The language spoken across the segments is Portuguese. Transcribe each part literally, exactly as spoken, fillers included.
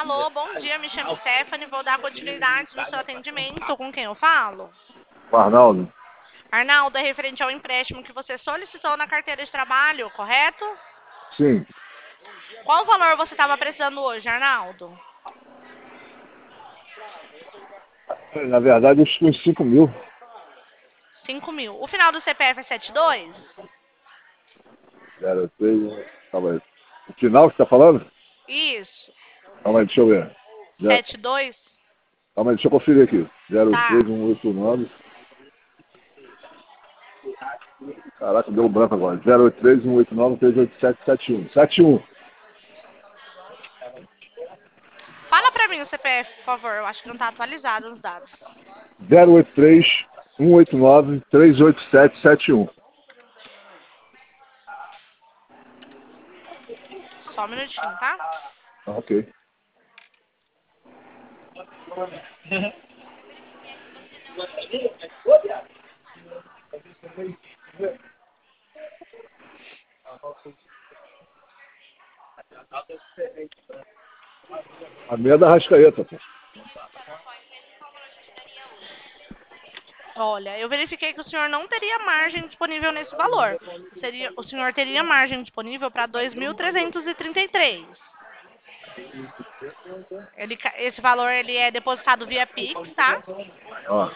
Alô, bom dia, me chamo Stephanie, vou dar continuidade no seu atendimento. Com quem eu falo? O Arnaldo? Arnaldo, é referente ao empréstimo que você solicitou na carteira de trabalho, correto? Sim. Qual valor você estava precisando hoje, Arnaldo? Na verdade, eu estou em cinco mil. cinco mil. O final do C P F é setenta e dois? Zero três. Calma aí. O final que você está falando? Isso. Calma aí, deixa eu ver. Zero- setenta e dois? Calma aí, deixa eu conferir aqui. Zero Tá. três um oito nove. Caraca, deu um branco agora. Zero oito três um oito nove três oito sete sete um. sete um. Fala pra mim o C P F, por favor. Eu acho que não tá atualizado os dados. Zero oito três um oito nove três oito sete sete um. Só um minutinho, tá? Ah, ok. A minha é da Rascaeta, pô. Olha, eu verifiquei que o senhor não teria margem disponível nesse valor. Seria, o senhor teria margem disponível para dois mil trezentos e trinta e três. Ele, ca- esse valor ele é depositado via Pix, tá? Ó.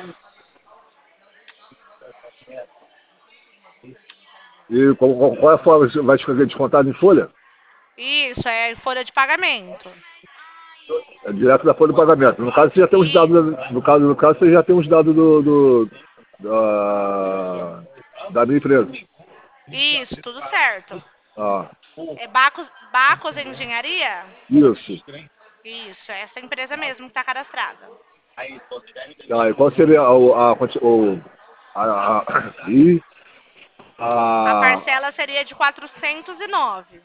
E qual, qual, qual é a forma? Você vai fazer descontado em folha? Isso, é folha de pagamento. É direto da folha do pagamento. No caso, você já tem os dados. Isso, No caso, no caso você já tem os dados do, do da, da minha empresa. isso, tudo certo. Ah, É Bacos, Bacos Engenharia? isso. Isso, é essa empresa mesmo que está cadastrada. Ah, e qual seria a, a, quanti- o, a, a, e A a parcela seria de quatrocentos e nove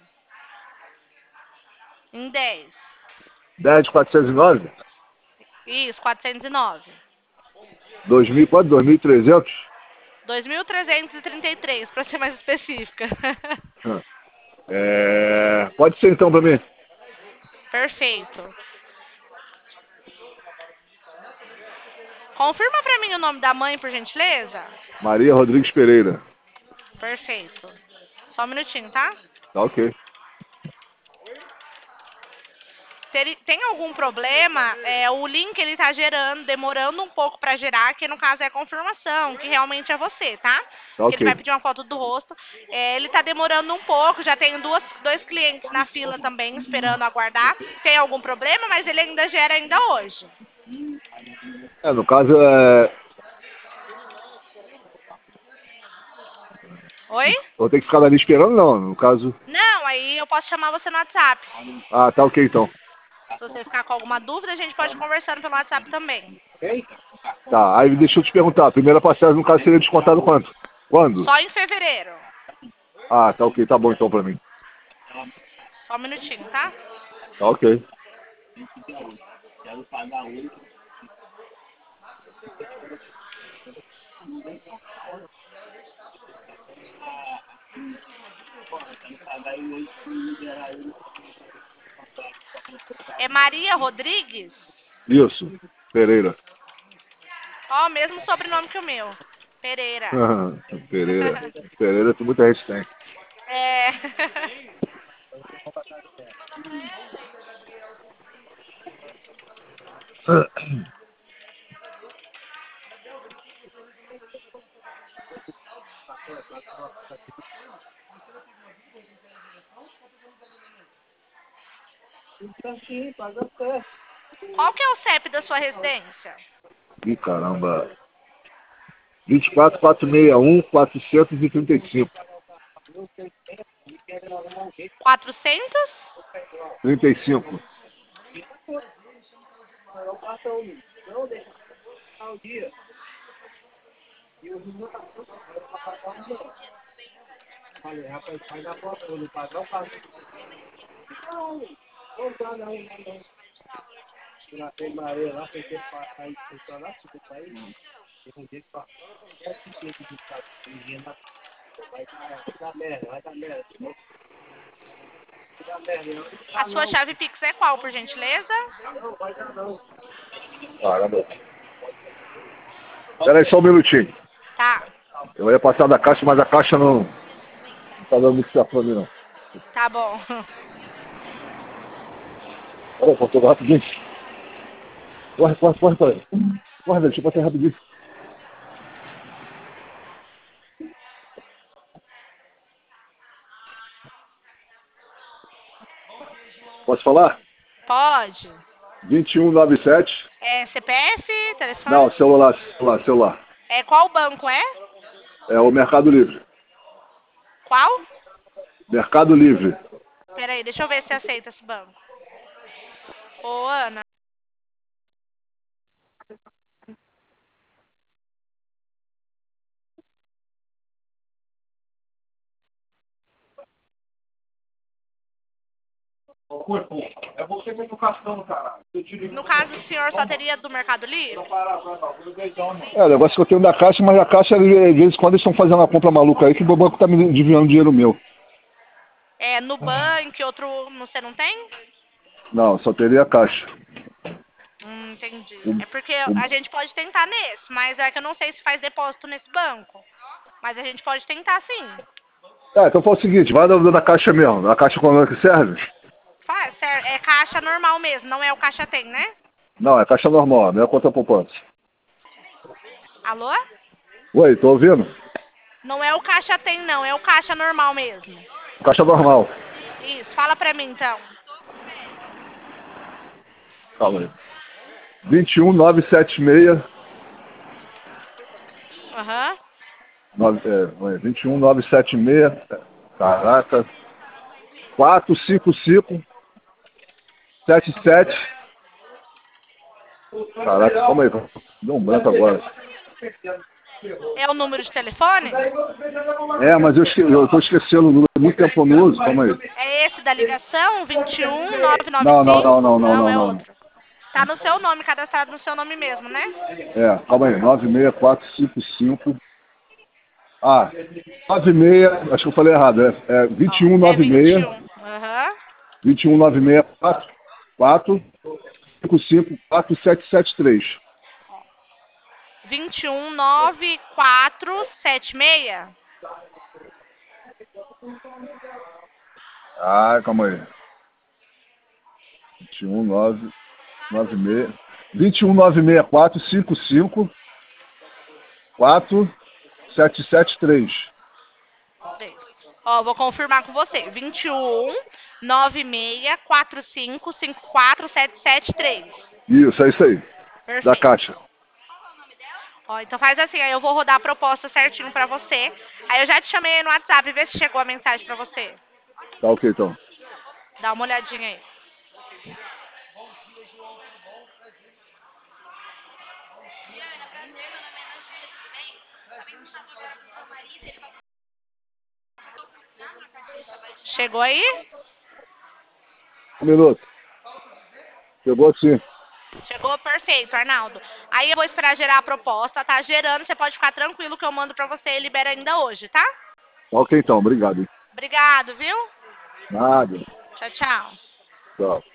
em dez. dez de quatrocentos e nove? Isso, quatrocentos e nove. dois mil, quanto? dois mil e trezentos? dois mil trezentos e trinta e três, para ser mais específica. É, pode ser então para mim. Perfeito. Confirma para mim o nome da mãe, por gentileza? Maria Rodrigues Pereira. Perfeito. Só um minutinho, tá? Tá ok. Teri- Tem algum problema? É, o link ele tá gerando, demorando um pouco para gerar, que no caso é a confirmação, que realmente é você, tá? Tá Que ele vai ok. pedir uma foto do rosto. É, ele tá demorando um pouco, já tenho duas, dois clientes na fila também esperando aguardar. Tem algum problema, mas ele ainda gera ainda hoje. É, no caso, é, Oi? vou ter que ficar ali esperando, não. No caso. Não, aí eu posso chamar você no WhatsApp. Ah, tá ok então. Se você ficar com alguma dúvida, a gente pode ir conversando pelo WhatsApp também. Tá, aí deixa eu te perguntar. A primeira parcela, no caso, seria descontado quanto? Quando? Só em fevereiro. Ah, tá ok. Tá bom então pra mim. Só um minutinho, tá? Tá ok. É Maria Rodrigues? Isso. Pereira. Ó, mesmo sobrenome que o meu. Pereira. Pereira. Pereira tem muita gente tem. É. Qual que é o C E P da sua residência? Ih, caramba. vinte e quatro, quatrocentos e sessenta e um, quatrocentos e trinta e cinco. quatrocentos? trinta e cinco. A sua chave Pix é qual, por gentileza? Caramba. Espera aí só um minutinho. Tá, Eu ia passar da caixa, mas a caixa não, não tá dando muito certo pra mim, não. tá bom. Olha, faltou rapidinho. Corre, corre, corre, corre. Corre, velho, deixa eu passar rapidinho. Posso falar? Pode. vinte e um noventa e sete. É C P F, telefone? Não, celular, celular, celular. É, qual banco é? É o Mercado Livre. Qual? Mercado Livre. Peraí, deixa eu ver se aceita esse banco. Ô, Ana. É você com educação, caralho. No caso, o senhor só teria do Mercado Livre? É, o negócio que eu tenho da caixa, mas a caixa, de vez em quando, eles estão fazendo uma compra maluca aí, que o banco tá me desviando dinheiro meu. É, Nubank, outro você não tem? Não, só teria a caixa. Hum, entendi. Hum, É porque hum. a gente pode tentar nesse, mas é que eu não sei se faz depósito nesse banco. Mas a gente pode tentar sim. É, então faz o seguinte, vai da, da caixa mesmo. A caixa como é que serve? Faz, sério, é caixa normal mesmo, não é o caixa tem, né? Não, é caixa normal, não é conta poupança. Alô? Oi, tô ouvindo? Não é o caixa tem, não, é o caixa normal mesmo. Caixa normal. Isso, fala pra mim então. Calma aí. vinte e um, novecentos e setenta e seis. Aham. Nove- é, vinte e um, novecentos e setenta e seis. Caraca. quatro cinco cinco sete sete. Caraca, calma aí. Deu um branco agora. É o número de telefone? É, mas eu, esque, eu tô esquecendo o número. Muito tempo no uso, calma aí. É esse da ligação? vinte e um, nove nove Não, não, cinco? não, não, não, não, é não. outro. Tá no seu nome, cadastrado no seu nome mesmo, né? É, calma aí. nove seis quatro cinco cinco. Ah, nove seis, acho que eu falei errado. É, é vinte e um, É nove vinte e seis. um. Aham. vinte e um, nove seis quatro quatro cinco cinco quatro sete sete três. vinte e um, nove quatro sete seis? Ah, calma aí. vinte e um, nove, nove seis. vinte e um, nove seis quatro cinco cinco quatro sete sete três. Ó, vou confirmar com você. vinte e um, nove seis quatro cinco cinco quatro sete sete três. Isso, é isso aí. Da Perfeito. Caixa. Ó, então faz assim, aí eu vou rodar a proposta certinho pra você. Aí eu já te chamei aí no WhatsApp, vê se chegou a mensagem pra você. Tá ok, então. Dá uma olhadinha aí. Chegou aí? Um minuto. Chegou sim. Chegou, perfeito, Arnaldo. Aí eu vou esperar gerar a proposta, tá gerando, você pode ficar tranquilo que eu mando pra você e libera ainda hoje, tá? Tá ok, então. Obrigado, hein. Obrigado, viu? Nada. Tchau, tchau. Tchau.